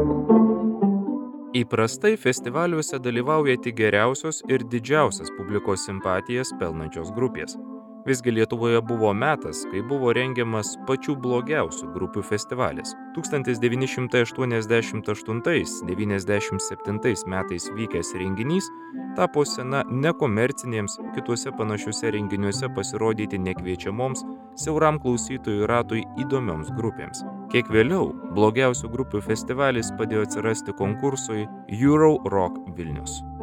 Įprastai festivaliuose dalyvauja tik geriausios ir didžiausias publikos simpatijas pelnančios grupės. Visgi Lietuvoje buvo metas, kai buvo rengiamas pačių blogiausių grupių festivalis. 1988–1997 metais vykęs renginys tapo scena nekomercinėms, kituose panašiuose renginiuose pasirodyti nekviečiamoms, siauram klausytojų ratui įdomioms grupėms. Kiek vėliau blogiausių grupių festivalis padėjo atsirasti konkursui Euro Rock Vilnius.